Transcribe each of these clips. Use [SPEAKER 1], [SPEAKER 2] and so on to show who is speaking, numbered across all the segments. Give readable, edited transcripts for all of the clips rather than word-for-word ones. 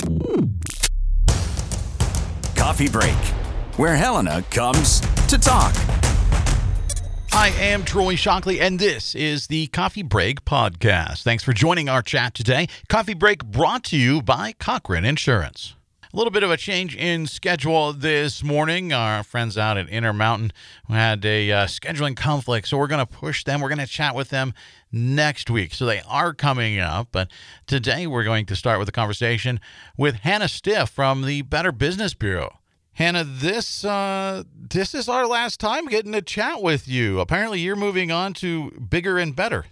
[SPEAKER 1] Coffee Break, where Helena comes to talk.
[SPEAKER 2] I am Troy Shockley, and this is the Coffee Break Podcast. Thanks for joining our chat today. Coffee Break brought to you by Cochrane Insurance. A little bit of a change in schedule this morning. Our friends out at Intermountain had a scheduling conflict, so we're going to push them. We're going to chat with them next week. So they are coming up, but today we're going to start with a conversation with Hannah Stiff from the Better Business Bureau. Hannah, this is our last time getting to chat with you. Apparently you're moving on to bigger and better.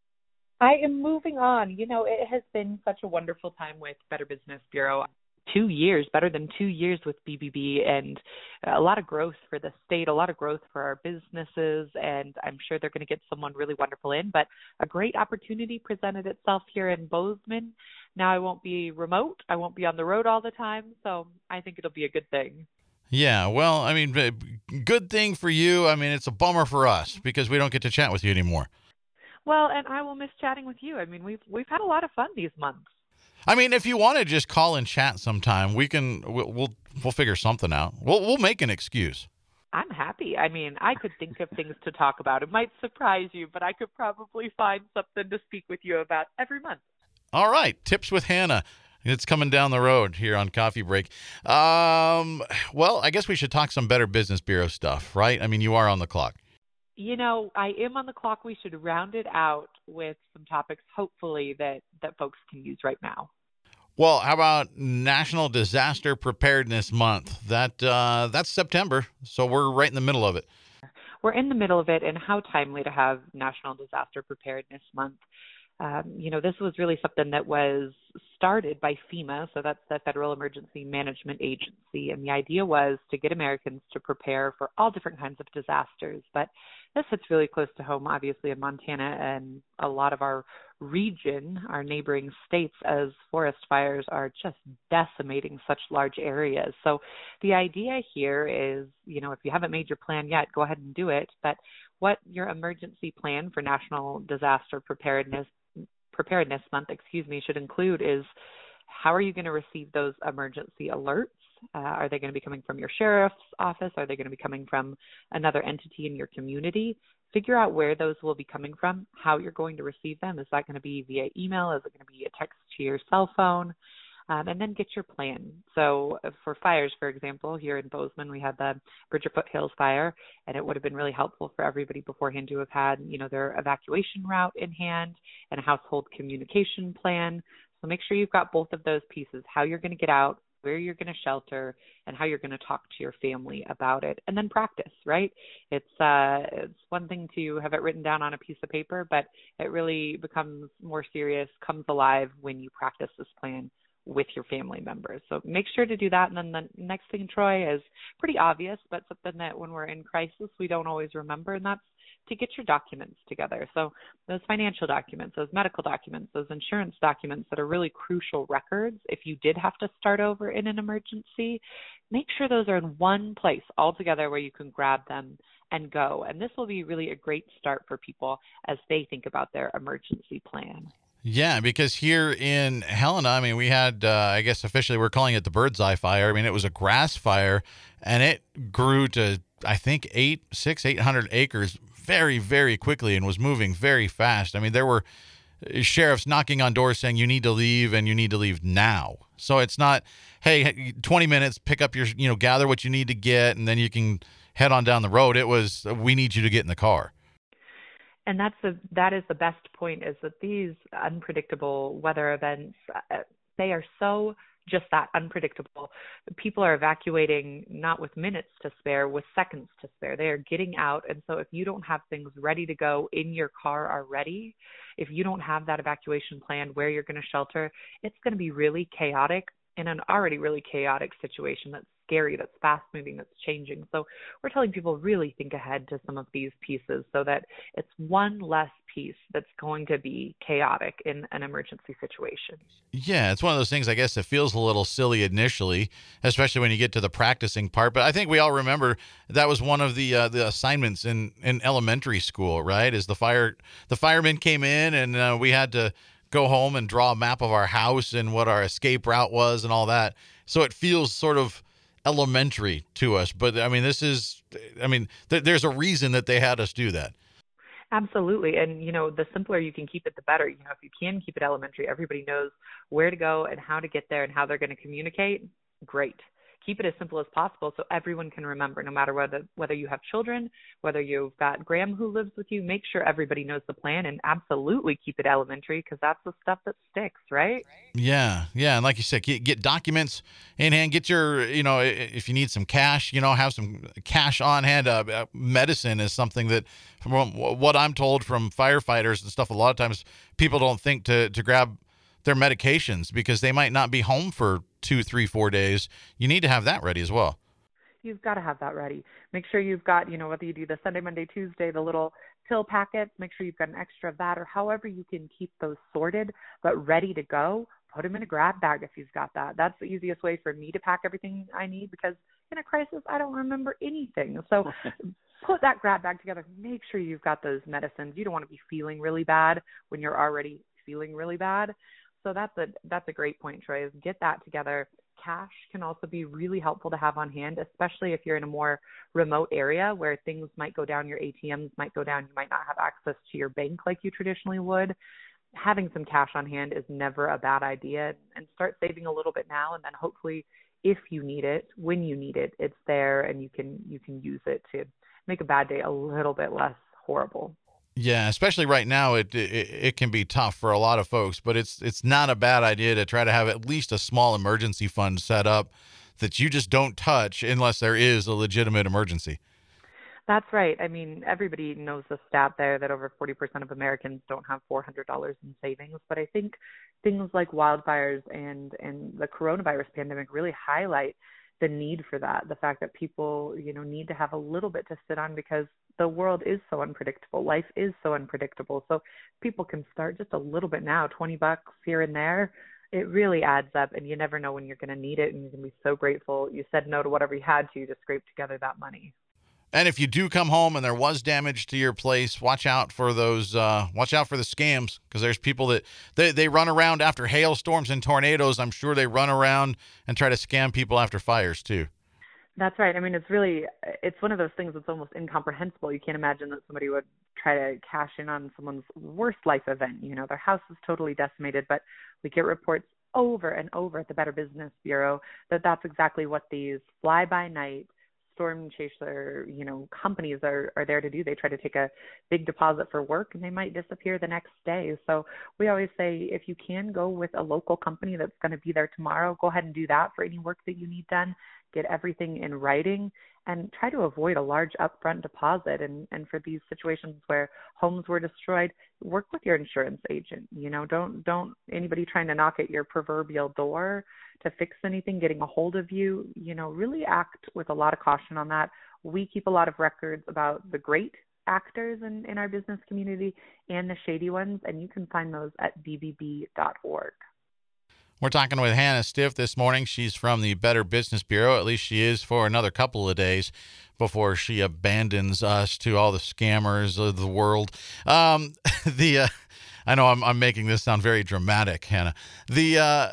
[SPEAKER 3] I am moving on. You know, it has been such a wonderful time with Better Business Bureau. 2 years, better than 2 years with BBB, and a lot of growth for the state, a lot of growth for our businesses, and I'm sure they're going to get someone really wonderful in. But a great opportunity presented itself here in Bozeman. Now I won't be remote. I won't be on the road all the time, so I think it'll be a good thing.
[SPEAKER 2] Yeah, well, I mean, good thing for you. I mean, it's a bummer for us because we don't get to chat with you anymore.
[SPEAKER 3] Well, and I will miss chatting with you. I mean, we've had a lot of fun these months.
[SPEAKER 2] I mean, if you want to just call and chat sometime, we'll figure something out. We'll make an excuse.
[SPEAKER 3] I'm happy. I mean, I could think of things to talk about. It might surprise you, but I could probably find something to speak with you about every month.
[SPEAKER 2] All right, Tips with Hannah. It's coming down the road here on Coffee Break. Well, I guess we should talk some Better Business Bureau stuff, right? I mean, you are on the clock.
[SPEAKER 3] You know, I am on the clock. We should round it out with some topics, hopefully, that folks can use right now.
[SPEAKER 2] Well, how about National Disaster Preparedness Month? That's September, so we're right in the middle of it.
[SPEAKER 3] We're in the middle of it, and how timely to have National Disaster Preparedness Month. This was really something that was started by FEMA, so that's the Federal Emergency Management Agency, and the idea was to get Americans to prepare for all different kinds of disasters. But this hits really close to home, obviously, in Montana and a lot of our region, our neighboring states, as forest fires are just decimating such large areas. So the idea here is, if you haven't made your plan yet, go ahead and do it. But what your emergency plan for National Disaster Preparedness Month, should include is how are you going to receive those emergency alerts? Are they going to be coming from your sheriff's office? Are they going to be coming from another entity in your community? Figure out where those will be coming from, how you're going to receive them. Is that going to be via email? Is it going to be a text to your cell phone? And then get your plan. So for fires, for example, here in Bozeman, we had the Bridger Foothills fire, and it would have been really helpful for everybody beforehand to have had, their evacuation route in hand and a household communication plan. So make sure you've got both of those pieces, how you're going to get out, where you're going to shelter, and how you're going to talk to your family about it, and then practice, right? It's one thing to have it written down on a piece of paper, but it really becomes more serious, comes alive when you practice this plan with your family members. So make sure to do that. And then the next thing, Troy, is pretty obvious, but something that when we're in crisis, we don't always remember, and that's to get your documents together. So those financial documents, those medical documents, those insurance documents that are really crucial records, if you did have to start over in an emergency, make sure those are in one place all together where you can grab them and go. And this will be really a great start for people as they think about their emergency plan.
[SPEAKER 2] Yeah, because here in Helena, I mean, we had, I guess officially we're calling it the Bird's Eye Fire. I mean, it was a grass fire, and it grew to, I think, 800 acres very, very quickly and was moving very fast. I mean, there were sheriffs knocking on doors saying you need to leave and you need to leave now. So it's not, hey, 20 minutes, pick up your, gather what you need to get, and then you can head on down the road. It was, we need you to get in the car.
[SPEAKER 3] And that is the best point, is that these unpredictable weather events, they are so just that, unpredictable. People are evacuating not with minutes to spare, with seconds to spare. They are getting out. And so if you don't have things ready to go in your car already, if you don't have that evacuation plan where you're going to shelter, it's going to be really chaotic in an already really chaotic situation that's scary, that's fast-moving, that's changing. So we're telling people really think ahead to some of these pieces so that it's one less piece that's going to be chaotic in an emergency situation.
[SPEAKER 2] Yeah, it's one of those things, I guess, that feels a little silly initially, especially when you get to the practicing part. But I think we all remember that was one of the assignments in elementary school, right? Is the firemen came in and we had to go home and draw a map of our house and what our escape route was and all that. So it feels sort of elementary to us. But I mean, there's a reason that they had us do that.
[SPEAKER 3] Absolutely. And, the simpler you can keep it, the better. If you can keep it elementary, everybody knows where to go and how to get there and how they're going to communicate. Great. Keep it as simple as possible so everyone can remember, no matter whether you have children, whether you've got Graham who lives with you, make sure everybody knows the plan, and absolutely keep it elementary, because that's the stuff that sticks, right?
[SPEAKER 2] Yeah. And like you said, get documents in hand, get your, if you need some cash, have some cash on hand. Medicine is something that, from what I'm told from firefighters and stuff, a lot of times people don't think to grab their medications because they might not be home for 2, 3, 4 days. You need to have that ready as well.
[SPEAKER 3] You've got to have that ready. Make sure you've got, whether you do the Sunday, Monday, Tuesday, the little pill packets, make sure you've got an extra of that, or however you can keep those sorted but ready to go. Put them in a grab bag if you've got that. That's the easiest way for me to pack everything I need, because in a crisis, I don't remember anything. So put that grab bag together. Make sure you've got those medicines. You don't want to be feeling really bad when you're already feeling really bad. So that's a great point, Troy, is get that together. Cash can also be really helpful to have on hand, especially if you're in a more remote area where things might go down, your ATMs might go down, you might not have access to your bank like you traditionally would. Having some cash on hand is never a bad idea, and start saving a little bit now, and then hopefully if you need it, when you need it, it's there and you can use it to make a bad day a little bit less horrible.
[SPEAKER 2] Yeah, especially right now, it can be tough for a lot of folks, but it's not a bad idea to try to have at least a small emergency fund set up that you just don't touch unless there is a legitimate emergency.
[SPEAKER 3] That's right. I mean, everybody knows the stat there that over 40% of Americans don't have $400 in savings. But I think things like wildfires and the coronavirus pandemic really highlight the need for that, the fact that people, need to have a little bit to sit on, because the world is so unpredictable. Life is so unpredictable. So people can start just a little bit now, $20 here and there. It really adds up, and you never know when you're going to need it, and you're going to be so grateful you said no to whatever you had to scrape together that money.
[SPEAKER 2] And if you do come home and there was damage to your place, watch out for those. Watch out for the scams, because there's people that they run around after hailstorms and tornadoes. I'm sure they run around and try to scam people after fires too.
[SPEAKER 3] That's right. I mean, it's one of those things that's almost incomprehensible. You can't imagine that somebody would try to cash in on someone's worst life event. Their house is totally decimated, but we get reports over and over at the Better Business Bureau that that's exactly what these fly-by-night storm chaser, companies are there to do. They try to take a big deposit for work, and they might disappear the next day. So we always say, if you can go with a local company that's going to be there tomorrow, go ahead and do that for any work that you need done. Get everything in writing, and try to avoid a large upfront deposit. And for these situations where homes were destroyed, work with your insurance agent. Don't anybody trying to knock at your proverbial door to fix anything, getting a hold of you, really act with a lot of caution on that. We keep a lot of records about the great actors in our business community and the shady ones, and you can find those at bbb.org.
[SPEAKER 2] We're talking with Hannah Stiff this morning. She's from the Better Business Bureau. At least she is for another couple of days before she abandons us to all the scammers of the world. I know I'm making this sound very dramatic, Hannah. The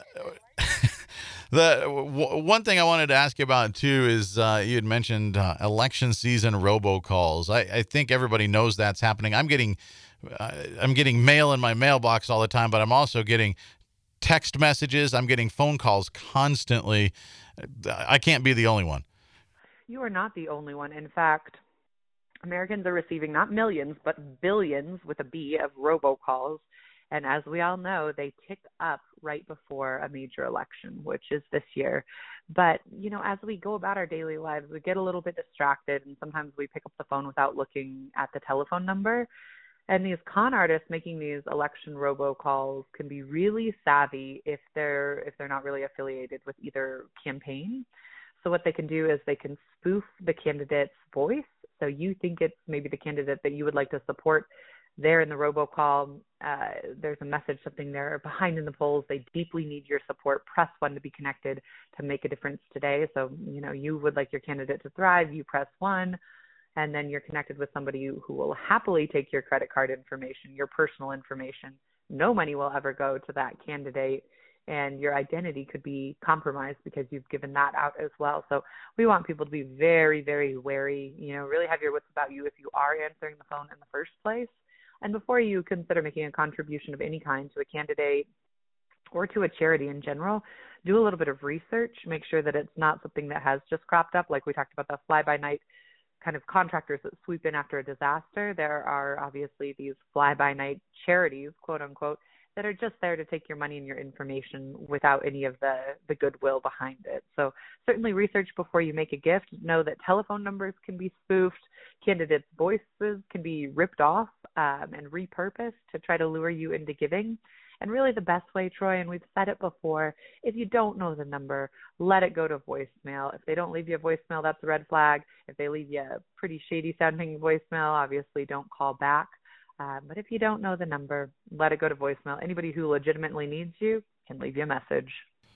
[SPEAKER 2] one thing I wanted to ask you about too is you had mentioned election season robocalls. I think everybody knows that's happening. I'm getting mail in my mailbox all the time, but I'm also getting text messages. I'm getting phone calls constantly. I can't be the only one.
[SPEAKER 3] You are not the only one. In fact, Americans are receiving not millions, but billions with a B of robocalls. And as we all know, they tick up right before a major election, which is this year. But, as we go about our daily lives, we get a little bit distracted, and sometimes we pick up the phone without looking at the telephone number. And these con artists making these election robocalls can be really savvy if they're not really affiliated with either campaign. So what they can do is they can spoof the candidate's voice. So you think it's maybe the candidate that you would like to support. There in the robocall, there's a message, something there behind in the polls. They deeply need your support. Press 1 to be connected to make a difference today. So, you would like your candidate to thrive. You press 1. And then you're connected with somebody who will happily take your credit card information, your personal information, no money will ever go to that candidate, and your identity could be compromised because you've given that out as well. So we want people to be very, very wary, really have your wits about you if you are answering the phone in the first place. And before you consider making a contribution of any kind to a candidate or to a charity in general, do a little bit of research, make sure that it's not something that has just cropped up, like we talked about the fly-by-night kind of contractors that swoop in after a disaster. There are obviously these fly-by-night charities, quote unquote, that are just there to take your money and your information without any of the goodwill behind it. So certainly research before you make a gift. Know that telephone numbers can be spoofed. Candidates' voices can be ripped off and repurposed to try to lure you into giving. And really the best way, Troy, and we've said it before, if you don't know the number, let it go to voicemail. If they don't leave you a voicemail, that's a red flag. If they leave you a pretty shady sounding voicemail, obviously don't call back. But if you don't know the number, let it go to voicemail. Anybody who legitimately needs you can leave you a message.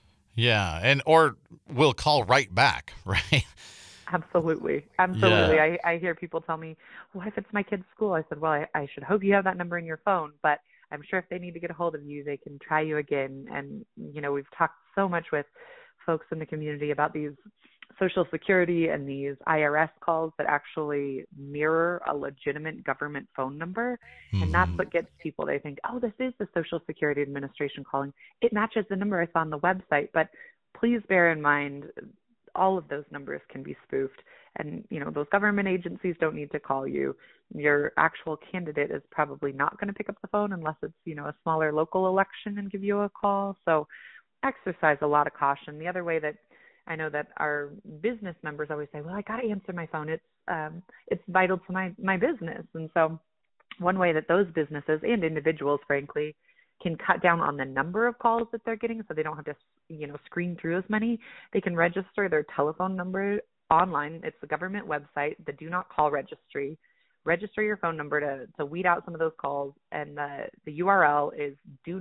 [SPEAKER 2] Yeah, or we'll call right back, right?
[SPEAKER 3] Absolutely.
[SPEAKER 2] Yeah.
[SPEAKER 3] I hear people tell me, what if it's my kid's school? I said, well, I should hope you have that number in your phone, but I'm sure if they need to get a hold of you, they can try you again. And, we've talked so much with folks in the community about these Social Security and these IRS calls that actually mirror a legitimate government phone number.
[SPEAKER 2] Mm-hmm.
[SPEAKER 3] And that's what gets people. They think, oh, this is the Social Security Administration calling. It matches the number I saw on the website. But please bear in mind, all of those numbers can be spoofed. And, those government agencies don't need to call you. Your actual candidate is probably not going to pick up the phone unless it's, a smaller local election and give you a call. So exercise a lot of caution. The other way that I know that our business members always say, well, I got to answer my phone. It's vital to my business. And so one way that those businesses and individuals, frankly, can cut down on the number of calls that they're getting so they don't have to, screen through as many, they can register their telephone number online. It's the government website, the Do Not Call registry. Register your phone number to weed out some of those calls. And the URL is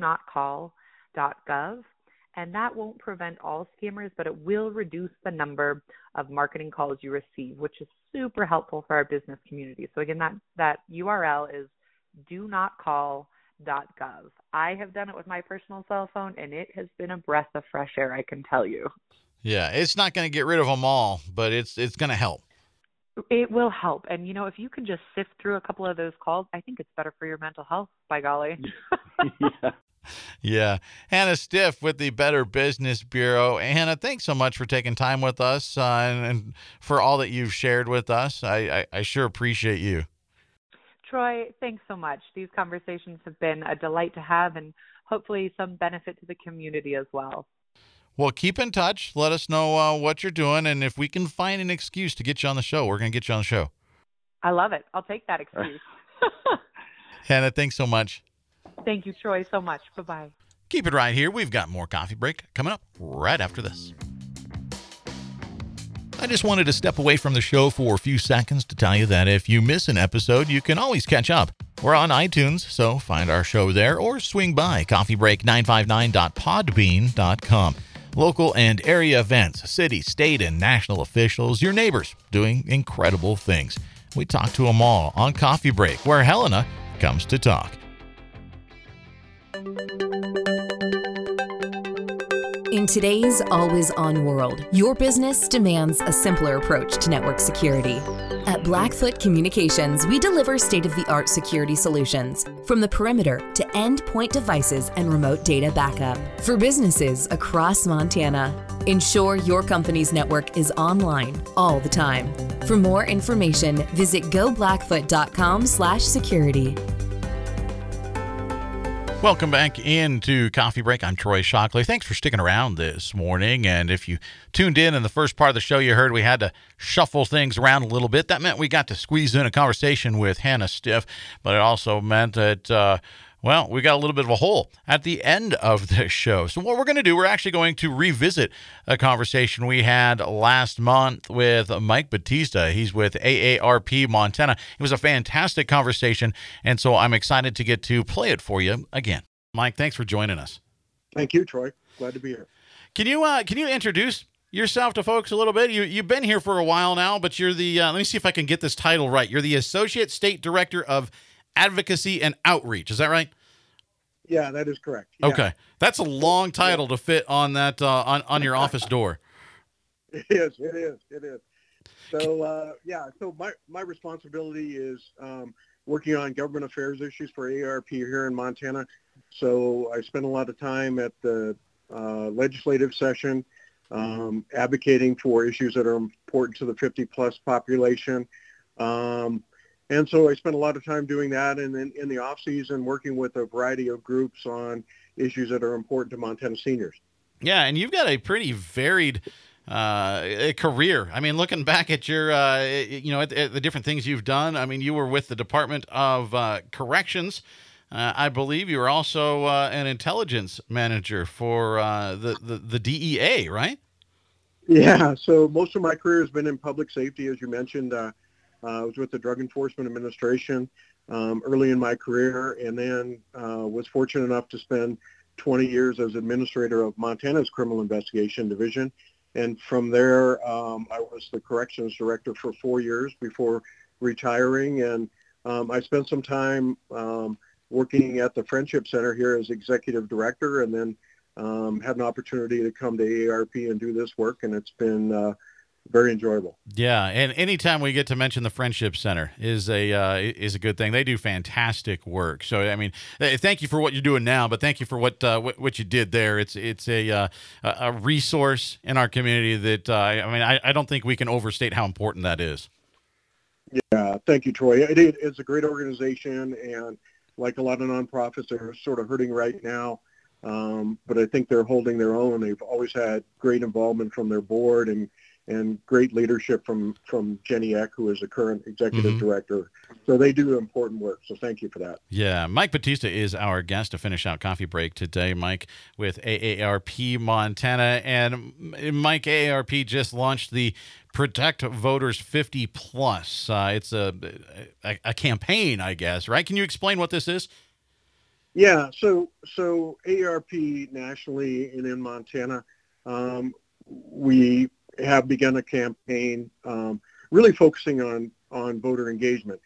[SPEAKER 3] donotcall.gov. And that won't prevent all scammers, but it will reduce the number of marketing calls you receive, which is super helpful for our business community. So again, that URL is donotcall.gov. I have done it with my personal cell phone, and it has been a breath of fresh air, I can tell you.
[SPEAKER 2] Yeah, it's not going to get rid of them all, but it's going to help.
[SPEAKER 3] It will help. And, if you can just sift through a couple of those calls, I think it's better for your mental health, by golly.
[SPEAKER 4] Yeah.
[SPEAKER 2] Yeah. Hannah Stiff with the Better Business Bureau. Hannah, thanks so much for taking time with us and for all that you've shared with us. I sure appreciate you.
[SPEAKER 3] Troy, thanks so much. These conversations have been a delight to have and hopefully some benefit to the community as well.
[SPEAKER 2] Well, keep in touch. Let us know what you're doing. And if we can find an excuse to get you on the show, we're going to get you on the show.
[SPEAKER 3] I love it. I'll take that excuse.
[SPEAKER 2] Hannah, thanks so much.
[SPEAKER 3] Thank you, Troy, so much. Bye-bye.
[SPEAKER 2] Keep it right here. We've got more Coffee Break coming up right after this. I just wanted to step away from the show for a few seconds to tell you that if you miss an episode, you can always catch up. We're on iTunes, so find our show there or swing by coffeebreak959.podbean.com. Local and area events, city, state, and national officials, your neighbors doing incredible things. We talk to them all on Coffee Break, where Helena comes to talk.
[SPEAKER 5] In today's always-on world, your business demands a simpler approach to network security. At Blackfoot Communications, we deliver state-of-the-art security solutions, from the perimeter to endpoint devices and remote data backup, for businesses across Montana. Ensure your company's network is online all the time. For more information, visit goblackfoot.com/security.
[SPEAKER 2] Welcome back into Coffee Break. I'm Troy Shockley. Thanks for sticking around this morning. And if you tuned in the first part of the show, you heard we had to shuffle things around a little bit. That meant we got to squeeze in a conversation with Hannah Stiff, but it also meant that, we got a little bit of a hole at the end of the show. So what we're going to do, we're actually going to revisit a conversation we had last month with Mike Batista. He's with AARP Montana. It was a fantastic conversation, and so I'm excited to get to play it for you again. Mike, thanks for joining us.
[SPEAKER 4] Thank you, Troy. Glad to be here.
[SPEAKER 2] Can you introduce yourself to folks a little bit? You've been here for a while now, but you're the, let me see if I can get this title right. You're the Associate State Director of Advocacy and Outreach. Is that right?
[SPEAKER 4] Yeah, that is correct. Yeah.
[SPEAKER 2] Okay. That's a long title to fit on that on your office door.
[SPEAKER 4] It is. So, so my responsibility is working on government affairs issues for AARP here in Montana. So I spend a lot of time at the legislative session advocating for issues that are important to the 50-plus population. And so I spend a lot of time doing that, and then in the off season working with a variety of groups on issues that are important to Montana seniors.
[SPEAKER 2] Yeah, and you've got a pretty varied career. I mean, looking back at your, at the different things you've done. I mean, you were with the Department of Corrections. I believe you were also an intelligence manager for the DEA, right?
[SPEAKER 4] Yeah. So most of my career has been in public safety, as you mentioned. I was with the Drug Enforcement Administration early in my career, and then was fortunate enough to spend 20 years as administrator of Montana's Criminal Investigation Division. And from there, I was the corrections director for 4 years before retiring. And I spent some time working at the Friendship Center here as executive director, and then had an opportunity to come to AARP and do this work. And it's been very enjoyable.
[SPEAKER 2] Yeah, and anytime we get to mention the Friendship Center is a good thing. They do fantastic work. So I mean, thank you for what you're doing now, but thank you for what you did there. It's a resource in our community that I don't think we can overstate how important that is.
[SPEAKER 4] Yeah, thank you, Troy. It's a great organization, and like a lot of nonprofits, they're sort of hurting right now. But I think they're holding their own. They've always had great involvement from their board and great leadership from Jenny Eck, who is the current executive director. So they do important work. So thank you for that.
[SPEAKER 2] Yeah. Mike Batista is our guest to finish out Coffee Break today. Mike with AARP Montana. And Mike, AARP just launched the Protect Voters 50 Plus. It's a campaign, I guess, right? Can you explain what this is?
[SPEAKER 4] Yeah. So AARP nationally and in Montana, we have begun a campaign really focusing on voter engagement.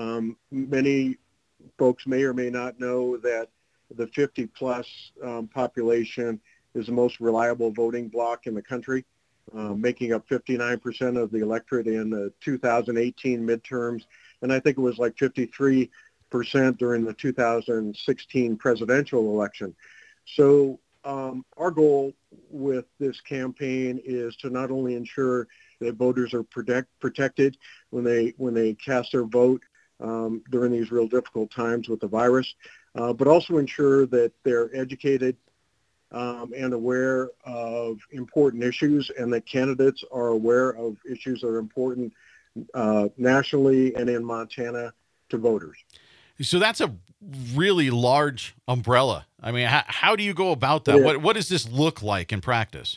[SPEAKER 4] Many folks may or may not know that the 50-plus population is the most reliable voting bloc in the country, making up 59% of the electorate in the 2018 midterms, and I think it was like 53% during the 2016 presidential election. So our goal with this campaign is to not only ensure that voters are protected when they cast their vote during these real difficult times with the virus, but also ensure that they're educated and aware of important issues, and that candidates are aware of issues that are important nationally and in Montana to voters.
[SPEAKER 2] So that's a really large umbrella. I mean, how do you go about that?
[SPEAKER 4] Yeah.
[SPEAKER 2] What does this look like in practice?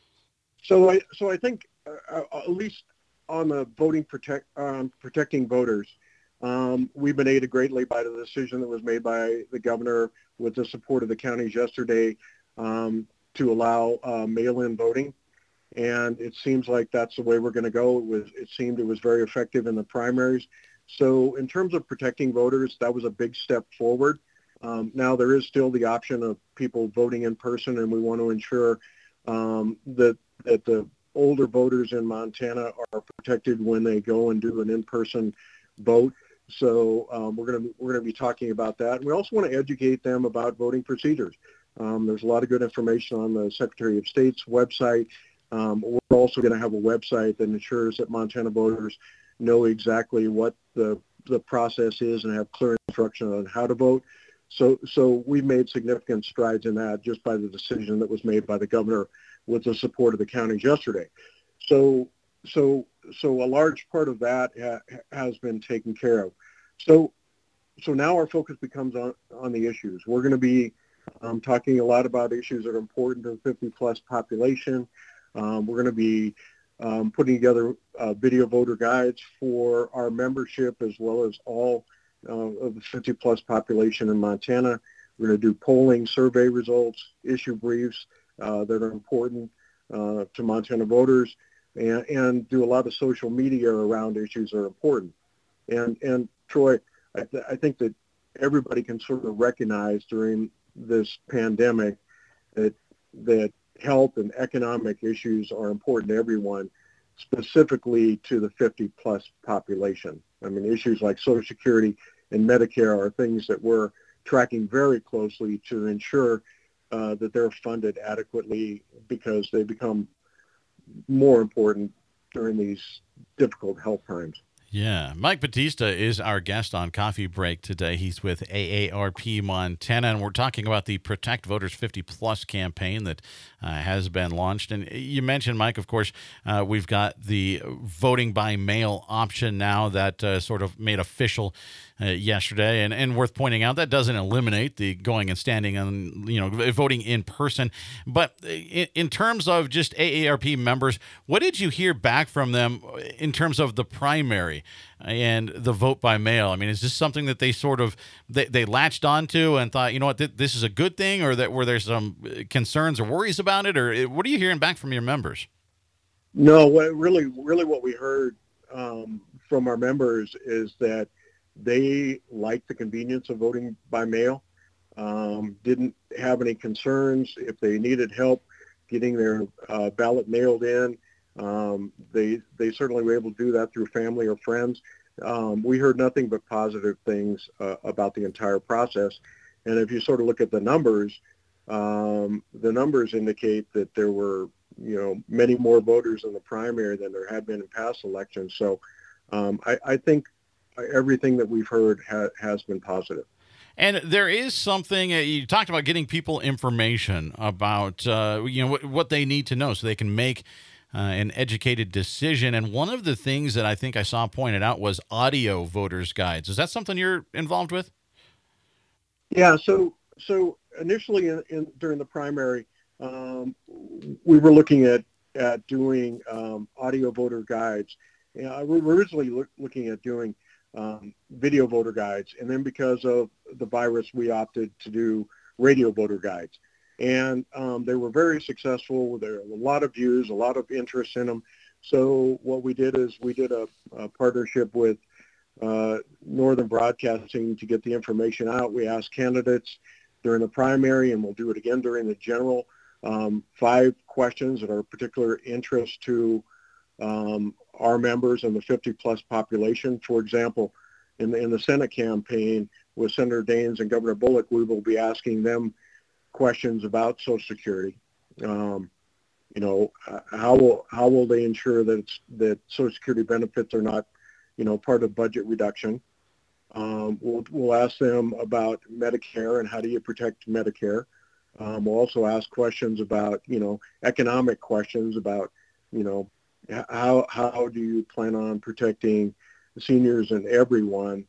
[SPEAKER 4] So I think at least on the protecting voters, we've been aided greatly by the decision that was made by the governor with the support of the counties yesterday to allow mail-in voting. And it seems like that's the way we're going to go. It seemed it was very effective in the primaries. So in terms of protecting voters, that was a big step forward. Now there is still the option of people voting in person, and we want to ensure that the older voters in Montana are protected when they go and do an in-person vote. So we're going to be talking about that. And we also want to educate them about voting procedures. There's a lot of good information on the Secretary of State's website. We're also going to have a website that ensures that Montana voters know exactly what the process is and have clear instruction on how to vote. So we've made significant strides in that just by the decision that was made by the governor with the support of the counties yesterday. So a large part of that has been taken care of. So now our focus becomes on the issues. We're going to be talking a lot about issues that are important to the 50-plus population. We're going to be putting together video voter guides for our membership as well as all of the 50-plus population in Montana. We're going to do polling, survey results, issue briefs that are important to Montana voters, and do a lot of social media around issues that are important. And Troy, I think that everybody can sort of recognize during this pandemic that health and economic issues are important to everyone, specifically to the 50-plus population. I mean, issues like Social Security and Medicare are things that we're tracking very closely to ensure that they're funded adequately, because they become more important during these difficult health times.
[SPEAKER 2] Yeah. Mike Batista is our guest on Coffee Break today. He's with AARP Montana, and we're talking about the Protect Voters 50 Plus campaign that has been launched. And you mentioned, Mike, of course, we've got the voting by mail option now that sort of made official yesterday. And worth pointing out, that doesn't eliminate the going and standing and, voting in person. But in terms of just AARP members, what did you hear back from them in terms of the primary and the vote by mail? I mean, is this something that they sort of they latched onto and thought, you know what, this is a good thing, or that were there some concerns or worries about it, or what are you hearing back from your members?
[SPEAKER 4] No, really what we heard from our members is that they like the convenience of voting by mail, didn't have any concerns. If they needed help getting their ballot mailed in, they certainly were able to do that through family or friends. We heard nothing but positive things about the entire process. And if you sort of look at the numbers indicate that there were, many more voters in the primary than there had been in past elections. So I think everything that we've heard has been positive.
[SPEAKER 2] And there is something, you talked about getting people information about, what they need to know so they can make an educated decision. And one of the things that I think I saw pointed out was audio voters guides. Is that something you're involved with?
[SPEAKER 4] Yeah. So initially during the primary, we were looking at doing audio voter guides. We were originally looking at doing video voter guides, and then because of the virus, we opted to do radio voter guides. And they were very successful. There were a lot of views, a lot of interest in them. So what we did is we did a partnership with Northern Broadcasting to get the information out. We asked candidates during the primary, and we'll do it again during the general, 5 questions that are of particular interest to our members and the 50-plus population. For example, in the Senate campaign with Senator Daines and Governor Bullock, we will be asking them questions about Social Security. How will they ensure that Social Security benefits are not, part of budget reduction? We'll ask them about Medicare and how do you protect Medicare. We'll also ask questions about, economic questions about, how do you plan on protecting seniors and everyone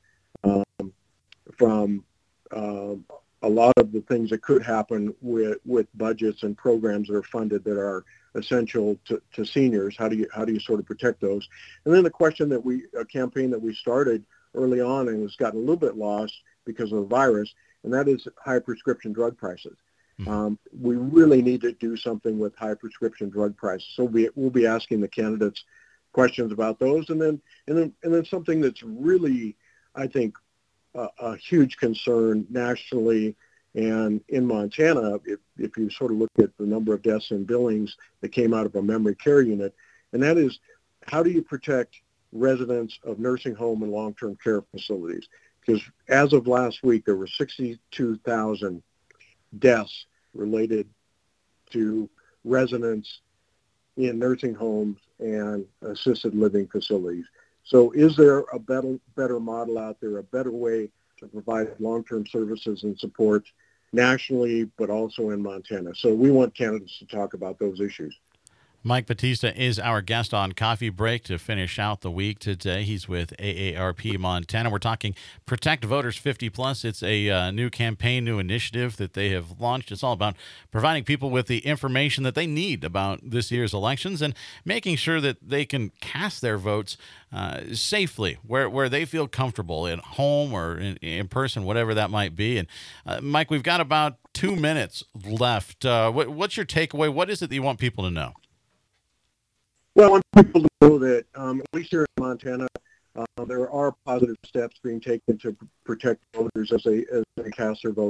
[SPEAKER 4] from a lot of the things that could happen with budgets and programs that are funded that are essential to seniors. How do you sort of protect those? And then the question a campaign that we started early on and has gotten a little bit lost because of the virus, and that is high prescription drug prices. We really need to do something with high prescription drug prices. So we'll be asking the candidates questions about those, and then something that's really, I think, a huge concern nationally and in Montana. If you sort of look at the number of deaths in Billings that came out of a memory care unit, and that is, how do you protect residents of nursing home and long-term care facilities? Because as of last week, there were 62,000 deaths related to residents in nursing homes and assisted living facilities. So is there a better model out there, a better way to provide long-term services and support nationally, but also in Montana? So we want candidates to talk about those issues.
[SPEAKER 2] Mike Batista is our guest on Coffee Break to finish out the week today. He's with AARP Montana. We're talking Protect Voters 50 Plus. It's a new campaign, new initiative that they have launched. It's all about providing people with the information that they need about this year's elections and making sure that they can cast their votes safely where they feel comfortable, at home or in person, whatever that might be. And Mike, we've got about 2 minutes left. What's your takeaway? What is it that you want people to know?
[SPEAKER 4] Well, I want people to know that, at least here in Montana, there are positive steps being taken to protect voters as they cast their vote.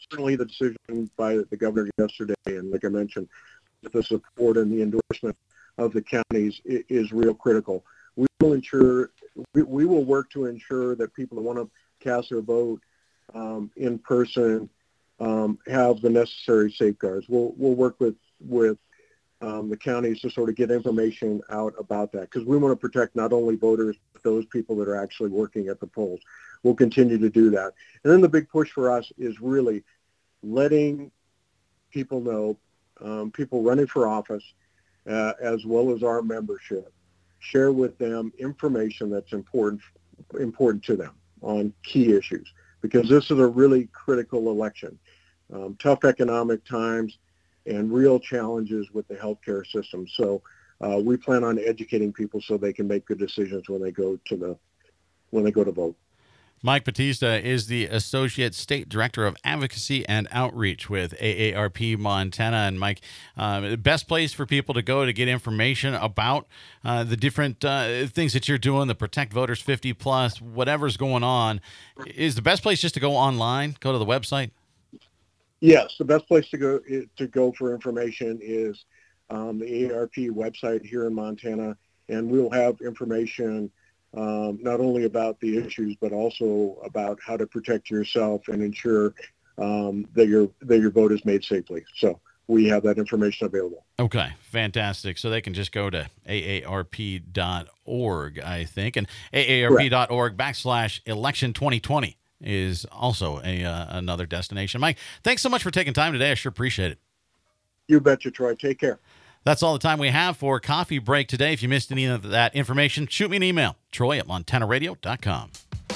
[SPEAKER 4] certainly the decision by the governor yesterday, and like I mentioned, the support and the endorsement of the counties is real critical. We will work to ensure that people that want to cast their vote in person have the necessary safeguards. We'll work with the counties to sort of get information out about that, because we want to protect not only voters, but those people that are actually working at the polls. We'll continue to do that. And then the big push for us is really letting people know, people running for office, as well as our membership, share with them information that's important to them on key issues, because this is a really critical election. Tough economic times and real challenges with the healthcare system. So we plan on educating people so they can make good decisions when they go to vote.
[SPEAKER 2] Mike Batista is the Associate State Director of Advocacy and Outreach with AARP Montana. And Mike, the best place for people to go to get information about the different things that you're doing, the Protect Voters 50 Plus, whatever's going on, is the best place just to go online, go to the website?
[SPEAKER 4] Yes, the best place to go for information is the AARP website here in Montana, and we'll have information not only about the issues, but also about how to protect yourself and ensure that your vote is made safely. So we have that information available.
[SPEAKER 2] Okay, fantastic. So they can just go to aarp.org, I think, and aarp.org/election 2020 is also another destination. Mike, thanks so much for taking time today. I sure appreciate it.
[SPEAKER 4] You betcha, Troy. Take care.
[SPEAKER 2] That's all the time we have for Coffee Break today. If you missed any of that information, shoot me an email, troy@montanaradio.com.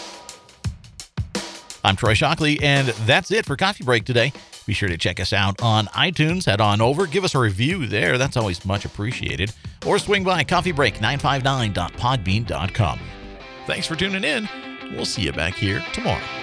[SPEAKER 2] I'm Troy Shockley, and that's it for Coffee Break today. Be sure to check us out on iTunes. Head on over, give us a review there. That's always much appreciated. Or swing by coffeebreak959.podbean.com. Thanks for tuning in. We'll see you back here tomorrow.